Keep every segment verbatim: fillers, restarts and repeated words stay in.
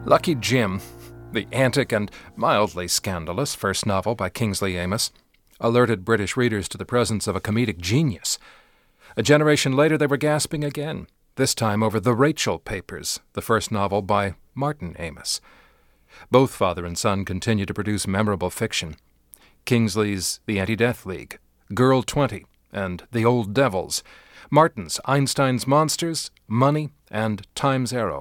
Lucky Jim, the antic and mildly scandalous first novel by Kingsley Amis, alerted British readers to the presence of a comedic genius. A generation later they were gasping again, this time over The Rachel Papers, the first novel by Martin Amis. Both father and son continue to produce memorable fiction. Kingsley's The Anti-Death League, Girl twenty, and The Old Devils. Martin's Einstein's Monsters, Money, and Time's Arrow.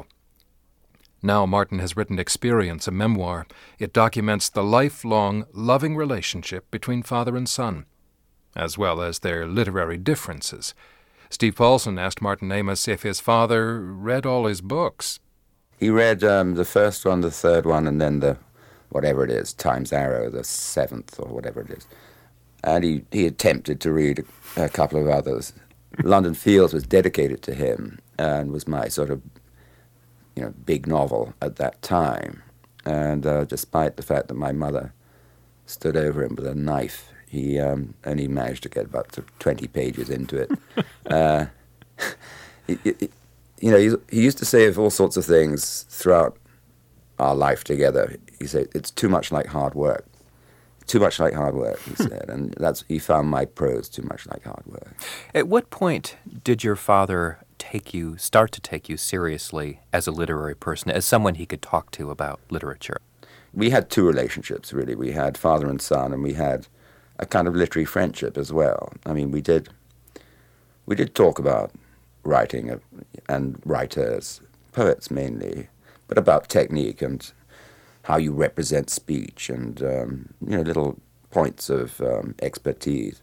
Now Martin has written Experience, a memoir. It documents the lifelong, loving relationship between father and son, as well as their literary differences. Steve Paulson asked Martin Amis if his father read all his books. He read um, the first one, the third one, and then the, whatever it is, Time's Arrow, the seventh or whatever it is. And he, he attempted to read a, a couple of others. London Fields was dedicated to him and was my sort of, you know, big novel at that time. And uh, despite the fact that my mother stood over him with a knife, he um, only managed to get about twenty pages into it. uh, he, he, you know, he, he used to say of all sorts of things throughout our life together. He said, it's too much like hard work. Too much like hard work, he said. And that's he found my prose too much like hard work. At what point did your father take you, start to take you seriously as a literary person, as someone he could talk to about literature? We had two relationships, really. We had father and son, and we had a kind of literary friendship as well. I mean, we did we did talk about writing and writers, poets mainly, but about technique and how you represent speech and, um, you know, little points of um, expertise.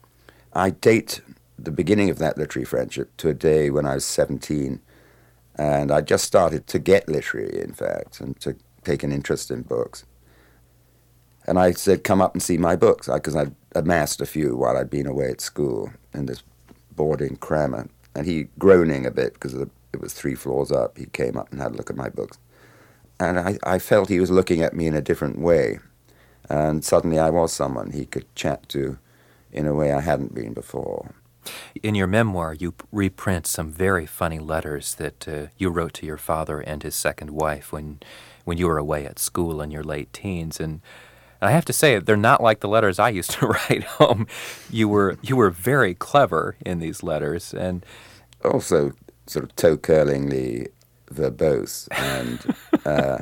I date the beginning of that literary friendship to a day when I was seventeen, and I just started to get literary, in fact, and to take an interest in books. And I said, come up and see my books, because I'd amassed a few while I'd been away at school in this boarding crammer. And he, groaning a bit, because it was three floors up, he came up and had a look at my books. And I, I felt he was looking at me in a different way. And suddenly I was someone he could chat to in a way I hadn't been before. In your memoir, you reprint some very funny letters that uh, you wrote to your father and his second wife when when you were away at school in your late teens. And I have to say, they're not like the letters I used to write home. You were you were very clever in these letters. And also sort of toe-curlingly verbose and uh,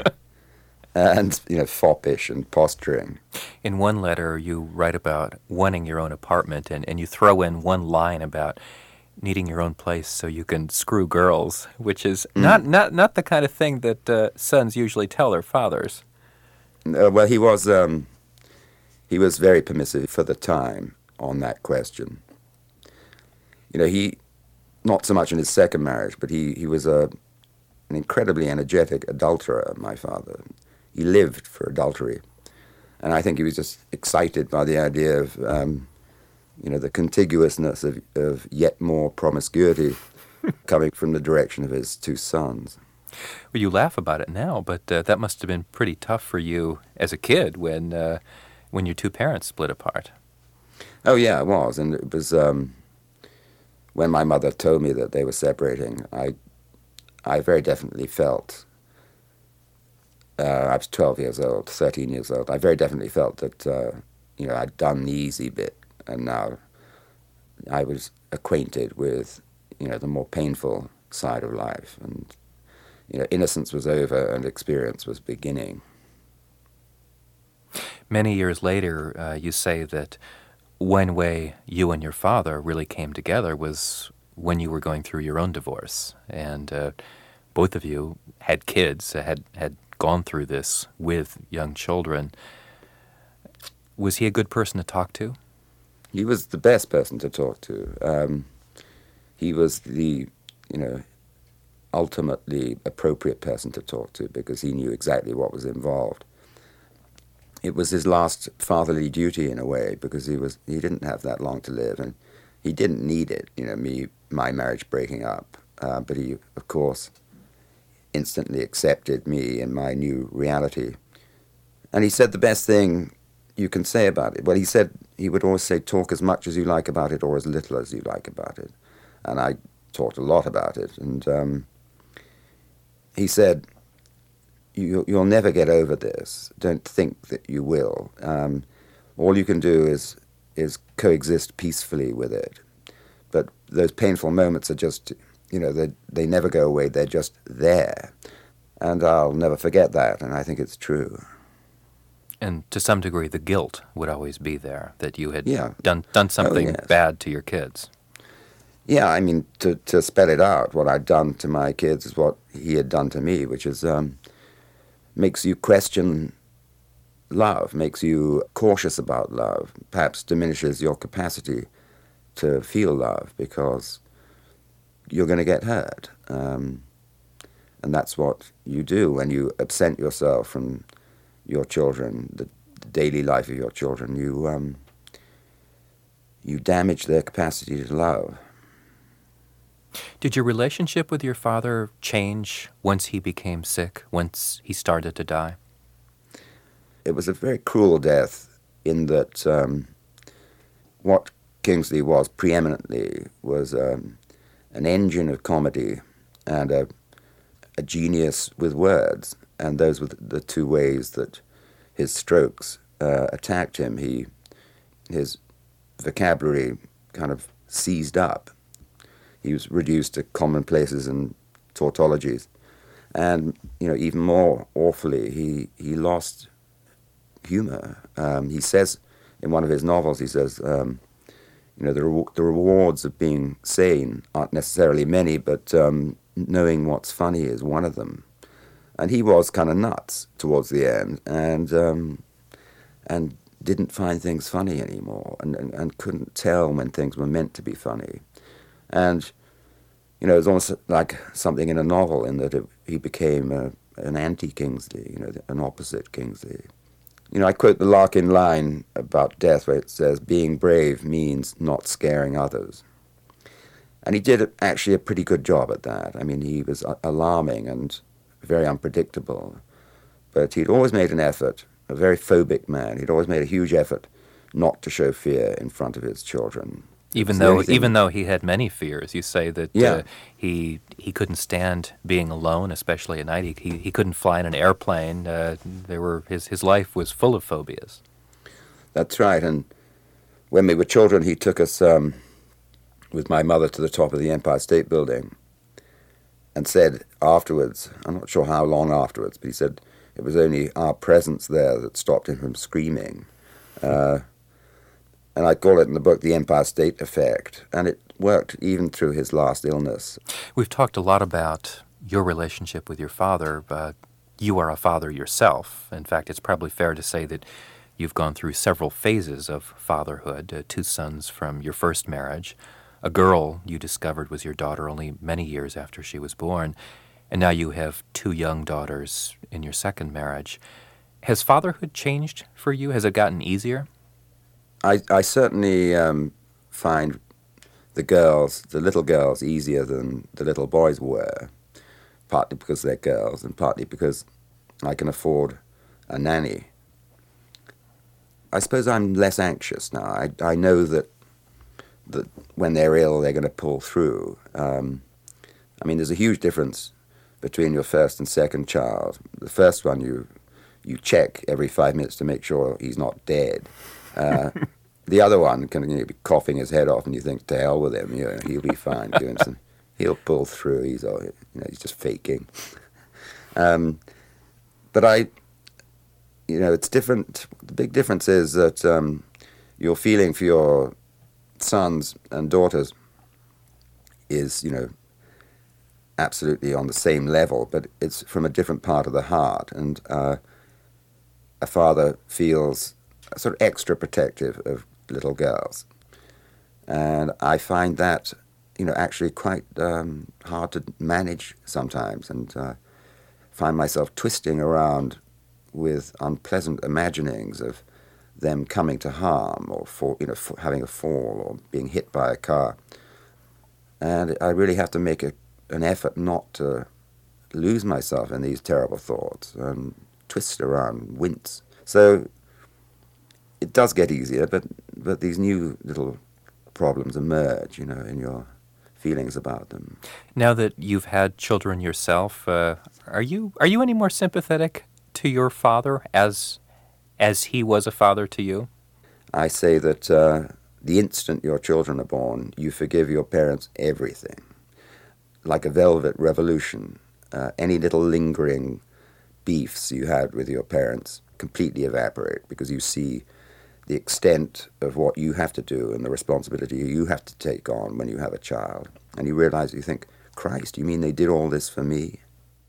and you know foppish and posturing. In one letter, you write about wanting your own apartment, and, and you throw in one line about needing your own place so you can screw girls, which is mm. not, not not the kind of thing that uh, sons usually tell their fathers. Uh, well, he was um, he was very permissive for the time on that question. You know, he not so much in his second marriage, but he he was a an incredibly energetic adulterer, my father. He lived for adultery. And I think he was just excited by the idea of, um, you know, the contiguousness of, of yet more promiscuity coming from the direction of his two sons. Well, you laugh about it now, but uh, that must have been pretty tough for you as a kid when uh, when your two parents split apart. Oh, yeah, it was. And it was um, when my mother told me that they were separating, I I very definitely felt, uh, I was twelve years old, thirteen years old, I very definitely felt that, uh, you know, I'd done the easy bit, and now I was acquainted with, you know, the more painful side of life, and, you know, innocence was over and experience was beginning. Many years later, uh, you say that one way you and your father really came together was when you were going through your own divorce, and uh, both of you had kids, had had gone through this with young children. Was he a good person to talk to? He was the best person to talk to. Um, he was the, you know, ultimately appropriate person to talk to because he knew exactly what was involved. It was his last fatherly duty in a way because he was he didn't have that long to live, and he didn't need it, you know, me, my marriage breaking up. Uh, but he, of course, instantly accepted me in my new reality. And he said the best thing you can say about it. Well, he said, he would always say, talk as much as you like about it or as little as you like about it. And I talked a lot about it. And um, he said, you, you'll never get over this. Don't think that you will. Um, all you can do is is coexist peacefully with it. But those painful moments are just, you know, they they never go away. They're just there. And I'll never forget that, and I think it's true. And to some degree, the guilt would always be there, that you had Yeah. done done something Oh, yes. bad to your kids. Yeah, I mean, to, to spell it out, what I'd done to my kids is what he had done to me, which is um, makes you question love, makes you cautious about love, perhaps diminishes your capacity to feel love because you're going to get hurt. Um, and that's what you do when you absent yourself from your children, the, the daily life of your children. You, um, you damage their capacity to love. Did your relationship with your father change once he became sick, once he started to die? It was a very cruel death in that um, what Kingsley was preeminently was um, an engine of comedy and a, a genius with words, and those were the two ways that his strokes uh, attacked him. He, his vocabulary kind of seized up. He was reduced to commonplaces and tautologies. And, you know, even more awfully, he, he lost humor. Um, he says in one of his novels, he says, um, you know, the, re- the rewards of being sane aren't necessarily many, but um, knowing what's funny is one of them. And he was kind of nuts towards the end, and um, and didn't find things funny anymore, and, and, and couldn't tell when things were meant to be funny. And, you know, it was almost like something in a novel in that it, he became a, an anti-Kingsley, you know, an opposite Kingsley. You know, I quote the Larkin line about death where it says, being brave means not scaring others. And he did actually a pretty good job at that. I mean, he was alarming and very unpredictable. But he'd always made an effort, a very phobic man, he'd always made a huge effort not to show fear in front of his children. Even though, even though he had many fears, you say that yeah. uh, he he couldn't stand being alone, especially at night. He he, he couldn't fly in an airplane. Uh, there were his his life was full of phobias. That's right. And when we were children, he took us um, with my mother to the top of the Empire State Building, and said afterwards, I'm not sure how long afterwards, but he said it was only our presence there that stopped him from screaming. Uh, And I call it in the book the Empire State Effect, and it worked even through his last illness. We've talked a lot about your relationship with your father, but you are a father yourself. In fact, it's probably fair to say that you've gone through several phases of fatherhood, uh, two sons from your first marriage, a girl you discovered was your daughter only many years after she was born, and now you have two young daughters in your second marriage. Has fatherhood changed for you? Has it gotten easier? I, I certainly um, find the girls, the little girls, easier than the little boys were, partly because they're girls and partly because I can afford a nanny. I suppose I'm less anxious now. I, I know that that when they're ill, they're going to pull through. Um, I mean, there's a huge difference between your first and second child. The first one, you you check every five minutes to make sure he's not dead. Uh, the other one can, you know, be coughing his head off, and you think, to hell with him, you know, he'll be fine doing some. He'll pull through. He's all, you know, he's just faking. Um, but I, you know, it's different. The big difference is that um, your feeling for your sons and daughters is, you know, absolutely on the same level, but it's from a different part of the heart. And uh, a father feels sort of extra protective of little girls. And I find that, you know, actually quite um, hard to manage sometimes, and uh, find myself twisting around with unpleasant imaginings of them coming to harm, or fall, you know, f- having a fall, or being hit by a car. And I really have to make a, an effort not to lose myself in these terrible thoughts and twist around, wince. So it does get easier, but but these new little problems emerge, you know, in your feelings about them. Now that you've had children yourself, uh, are you are you any more sympathetic to your father as as he was a father to you? I say that uh, the instant your children are born, you forgive your parents everything. Like a velvet revolution, uh, any little lingering beefs you had with your parents completely evaporate because you see the extent of what you have to do and the responsibility you have to take on when you have a child. And you realize, you think, Christ, you mean they did all this for me?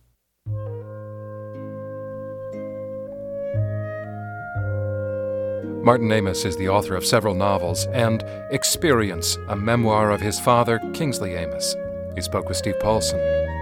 Martin Amis is the author of several novels and Experience, a memoir of his father, Kingsley Amis. He spoke with Steve Paulson.